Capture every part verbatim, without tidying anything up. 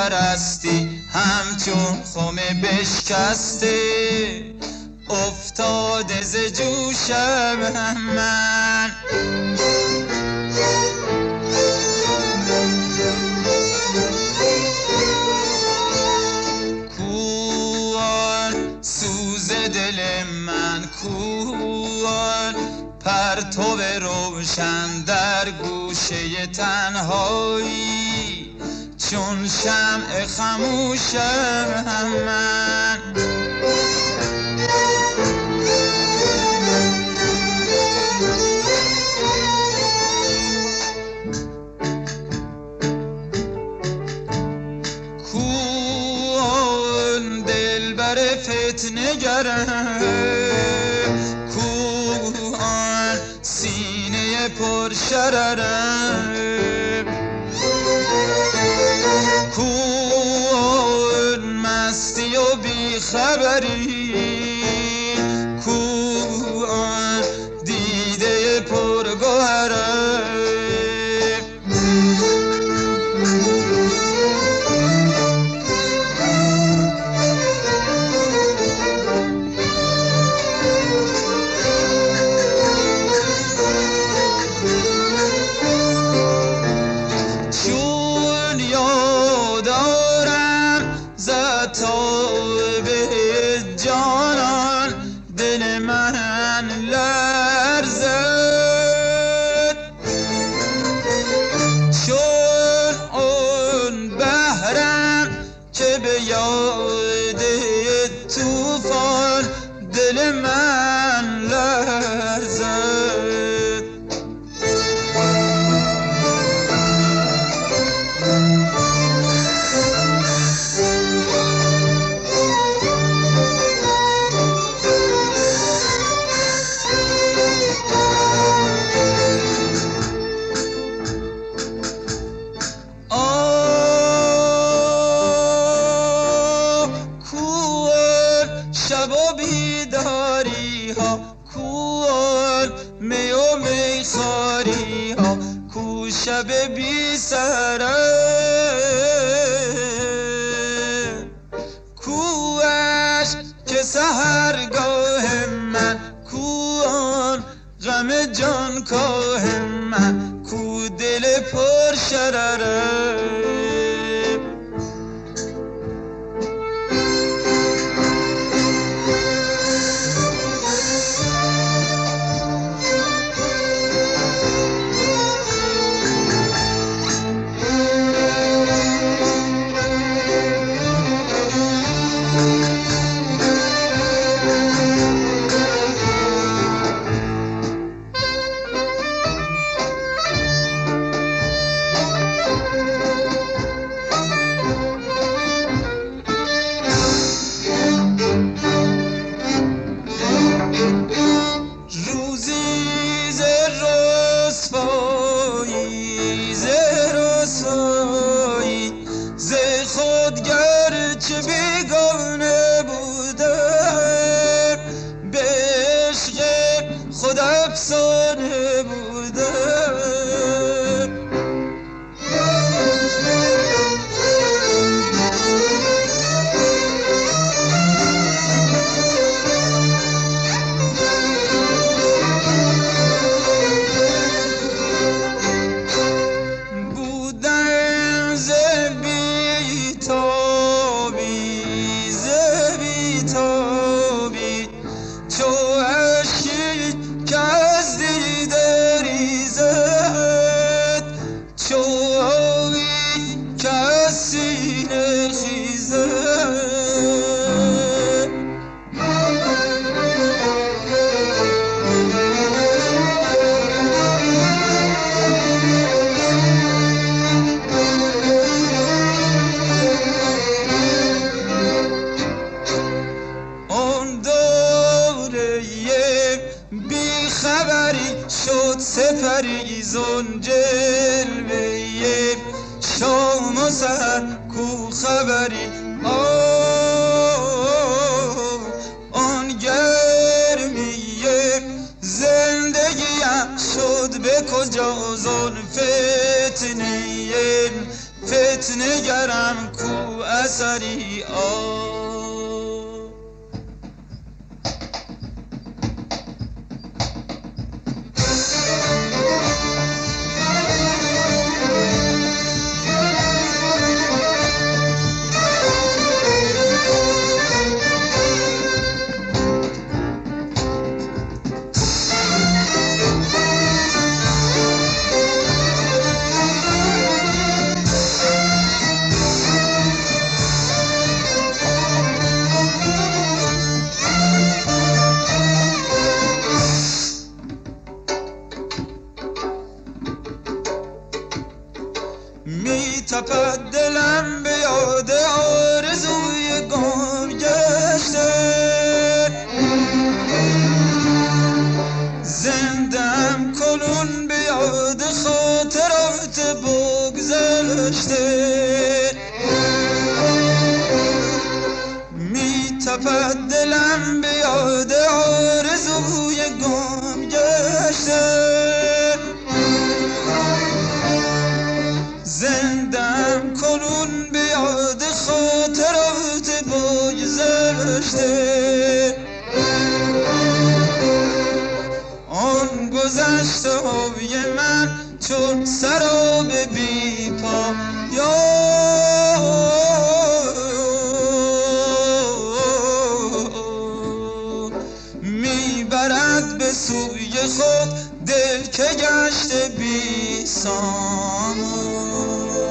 پرستی همچون خم بشکسته افتاده ز جوشم من. کوان سوز دل من، کوان پرتو روشن در گوشه تنهایی چون شمع خموشم من. کوان دلبر فتنه گرم، کوان سینه پر شررم، کوان مستی و بیخبری، کوان دیده پرگوهرم. چون یادارم زتاب جانان دل من لرزد، چون اون بحرم که به یاد توفان دل من لرزد. شب و بیداری ها، کوان می و میخواری ها، کو شب بی سره، کو عشق که سحرگاه من، کوان غم جانکاه من، کو دل پر شرره. چه بیگانه بودم، به عشق خود افسانه بودم. بودم ز بی‌تابی چو اشکی که از دیده ریزد، چو آبی که از سینه خیزد. خبری شد سپریزون جلوه شام و سحر کو خبری. آن گرمیه زندگیم شد به کجا زون فتنه پت نگرم کو اثری آ می تپد دلم به یاد آرزوی گم گشته زندم کنون به یاد خاطرات بگذشته می تپد دلم به یاد آرزوی گم گشته زندم کنون به یاد خاطرات بگذشته آن گذشته های من چون سراب بی پایان میبرد به سوی خود دل که گشته بی سامان.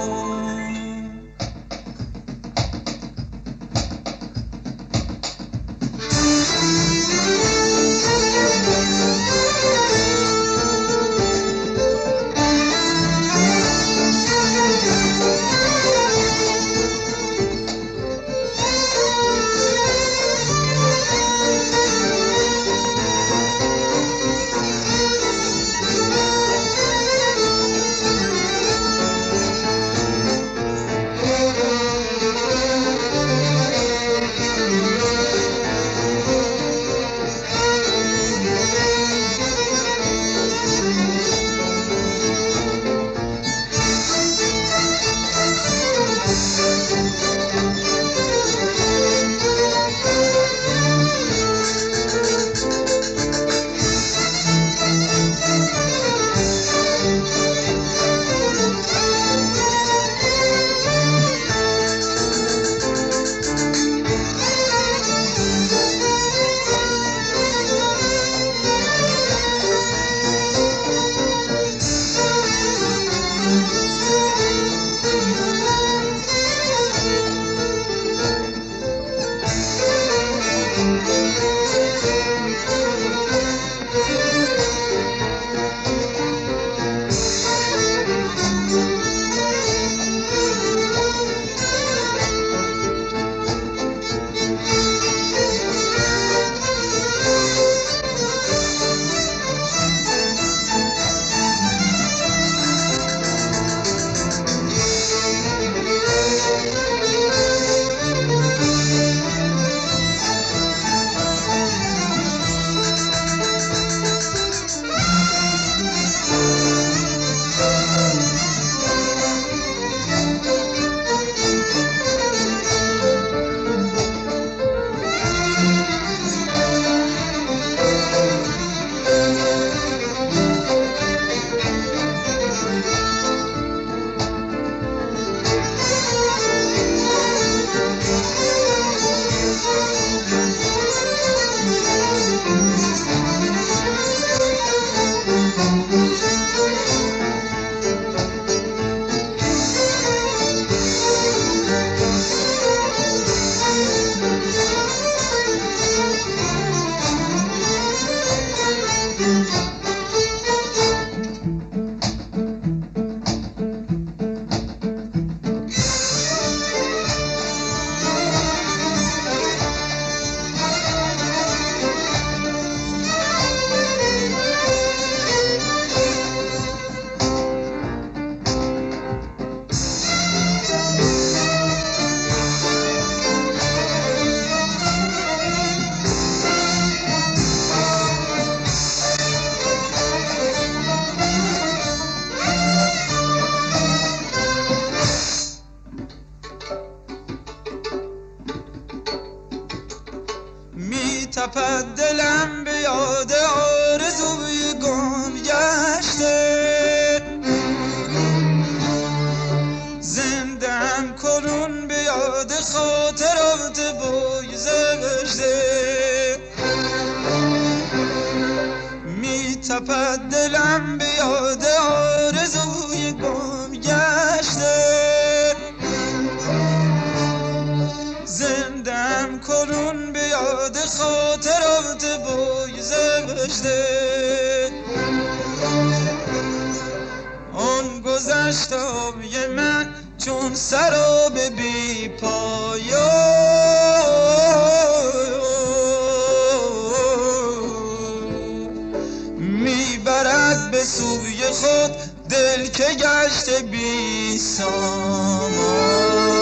تپد دلم به یاد آرزوی گم گشته، زندم کنون به یاد خاطرات بایزشته. آن گذشته های من چون سراب بی پایان، میبرد به سوی خود دل که گشته بی سامان.